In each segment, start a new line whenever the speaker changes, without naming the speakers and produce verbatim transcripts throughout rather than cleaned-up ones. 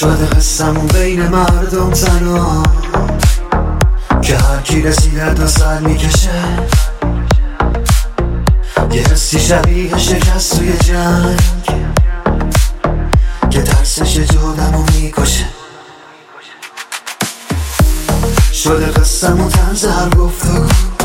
شده قسمون بین مردم تنها که هرکی رسیده دو سر میکشه، یه حسی شبیه شکست توی جنگ که ترسش جادمو میکشه. شده قسمون طنز هر گفتگو،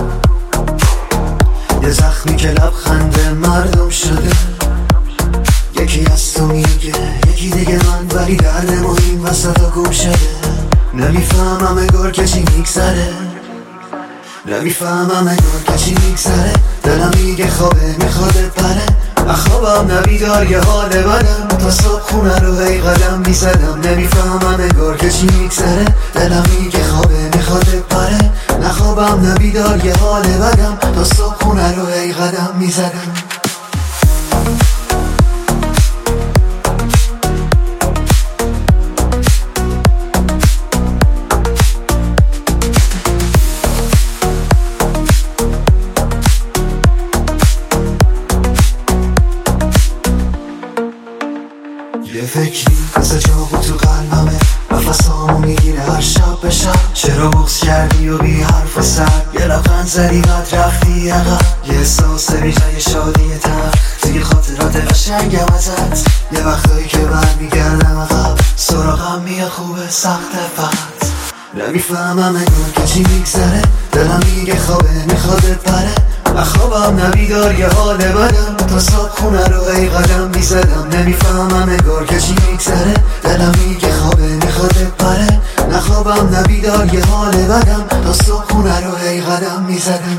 یه زخمی که لبخند مردم شده. یکی از تو میگه یکی دیگه من، ولی درد ما این وسط گم شده. نمیفهمم انگار که چی میگذره، نمیفهمم انگار که چی میگذره. دلم میگه خوابه میخواد بپره، اخوابم نبیدار یه حال بدم. تا صبح خونه رو هی قدم میزدم، نمیفهمم انگار که چی میگذره. دلم میگه خوابه میخواد بپره، نخوابم نبیدار یه حال بدم. تا صبح خونه رو هی قدم میزدم. یه فکری مثل چاقو تو قلبمه، نفسامو میگیره هر شب به شب. چرا بغض کردی و بی حرف و سر، یه لبخند زدی بعد رفتی عقب. یه احساس بیجای شادی تر توی خاطرات قشنگم ازت. یه وقتایی که برمیگردم عقب، سراغم میاد خوبه سخته فقط. نمیفهمم انگار که چی میگذره، دلم میگه خوابه میخواد بپره. اخوابم نبیدار یه حال بدم، تا صبح خونه رو هی قدم میزدم. نمیفهمم انگار که چی میگذره، دلم میگه خوابه میخواد بپره. نخوابم نبیدار یه حال بدم، تا صبح خونه رو هی قدم میزدم.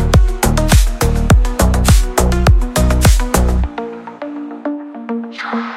Thank you.